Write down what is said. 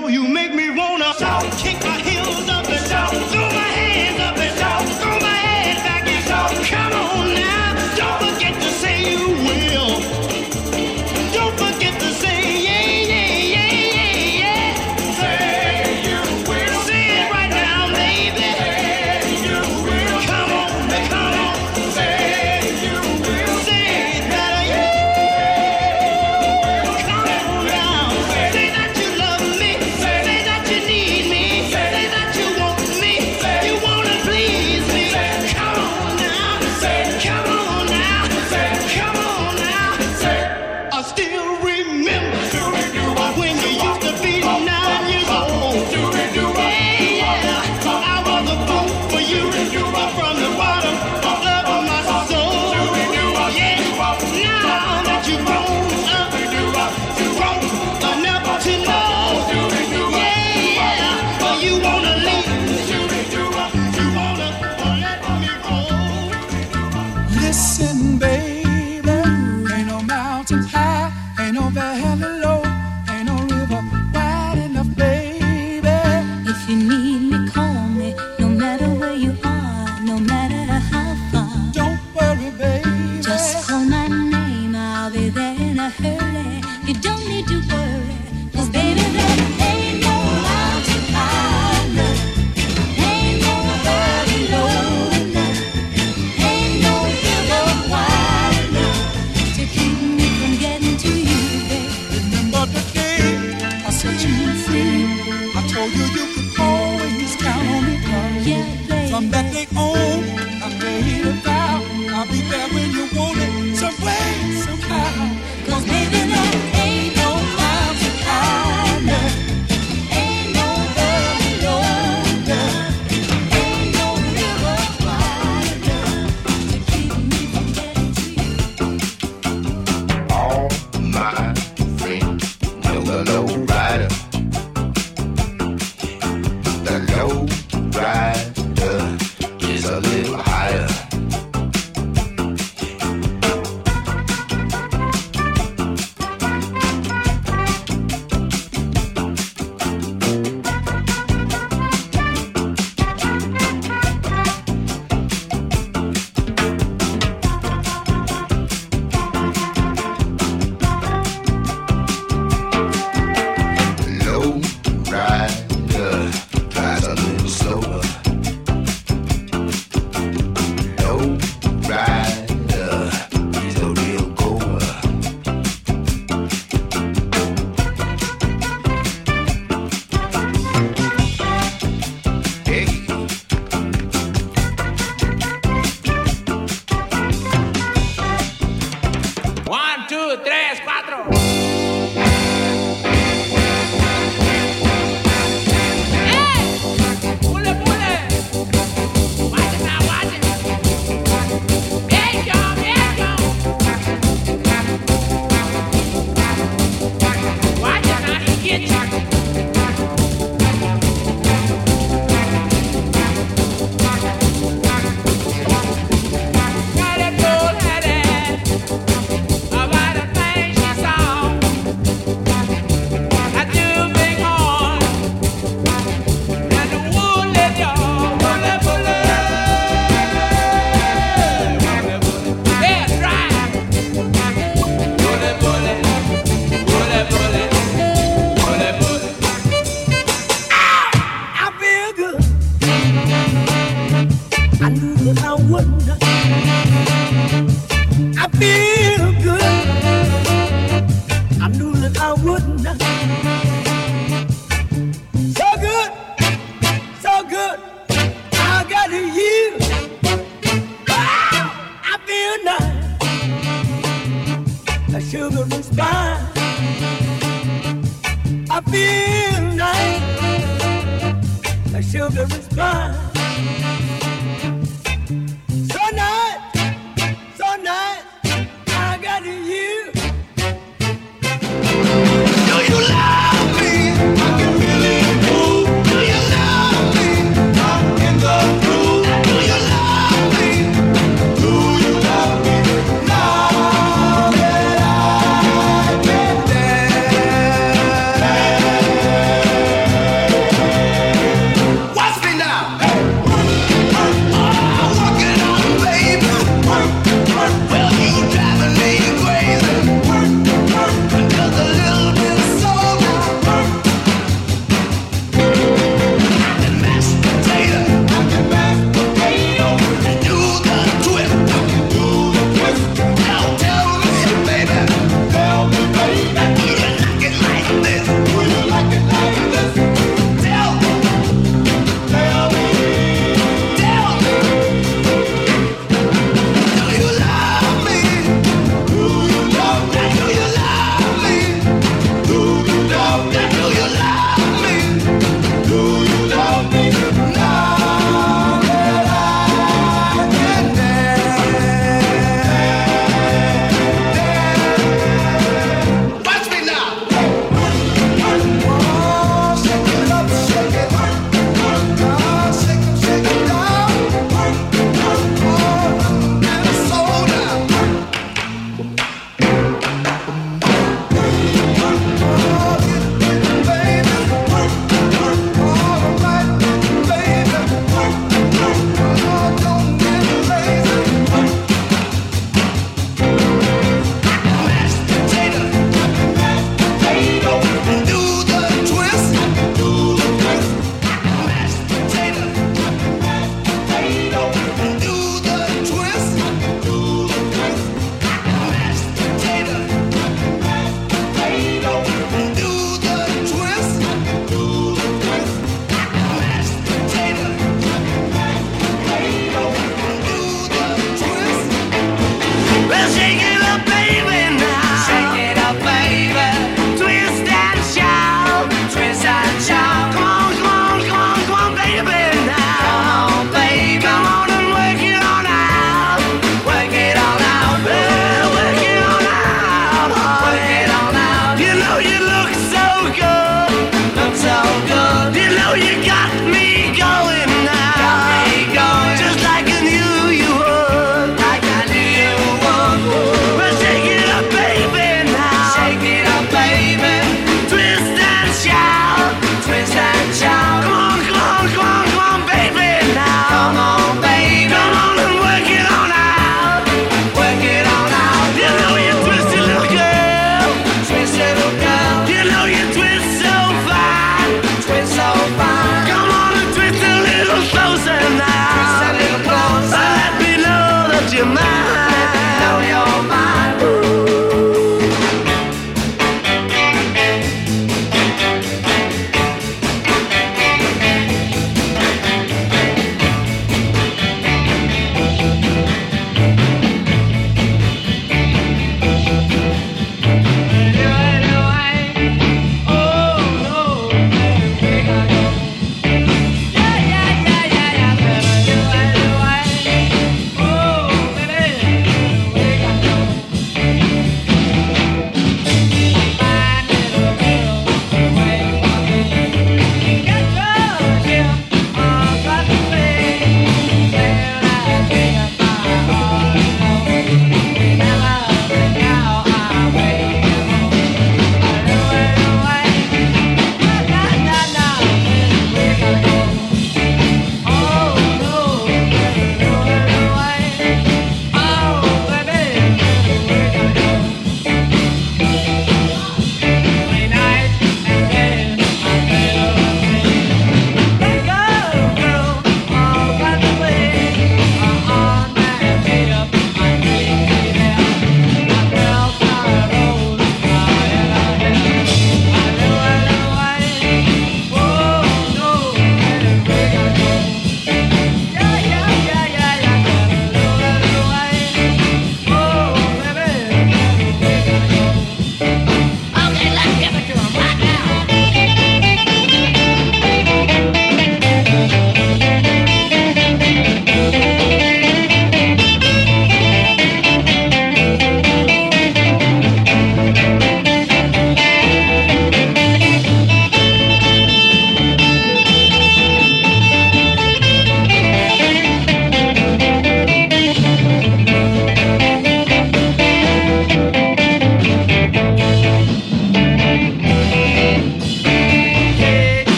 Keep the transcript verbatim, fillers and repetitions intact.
know you make me wanna shout, kick my heels up and shout, throw my hands up and shout, throw my head back and shout. Come on now, don't forget to say you will. Don't forget to say yeah, yeah, yeah, yeah, yeah. Say you will. Say it right now, baby. Say you will. Come on, come on. Say you will. Say it better, yeah. Come on now. Say that you love me. Say that you need me. Say that you want me. You wanna please me. Come on now. Come on now. Come on now. I still remember when you used to be nine years old. Yeah, I was a fool for you from the bottom of my soul. Yeah, now that you've grown up, grown enough to know. Yeah, you wanna leave, you wanna let me go. Listen, baby, ain't no mountain high, ain't no valley low, ain't no river wide enough, baby. If you need me, call me. No matter where you are, no matter how far. Don't worry, baby. Just call my name, I'll be there in a hurry. You don't need to worry, 'cause baby, there ain't no mountain high enough, ain't no valley low enough, ain't no river wide enough to keep me from getting to you, baby. Remember the day I set you free. I told you you could always count on me, girl. Yeah, baby. From that day on, I made a vow I'll be there when you want it, some way, somehow. 'Cause baby, there ain't no mountain high enough, ain't no valley low enough, ain't no river wide enough to keep me from getting to you. All my friends know the low rider. The low rider is a little higher. Low rider drives a little slower. Low rider is a real goer. Hey. One, two, tres, cuatro. Hey! Pule, pule. Watch it now, watch it. Viejo, viejo. Watch it now, he get you. Got it, old headed. About the things she saw. I do big horn. And the woolly dog. Bullet, bullet. Bullet, bullet. Yeah, drive. Bullet, bullet. Bullet, bullet. Bullet, bullet. I feel good. I knew that I wouldn't. I feel good. I knew that I wouldn't. So good, so good. I got you. Wow, I feel nice. The sugar is fine. I feel nice. The sugar is fine.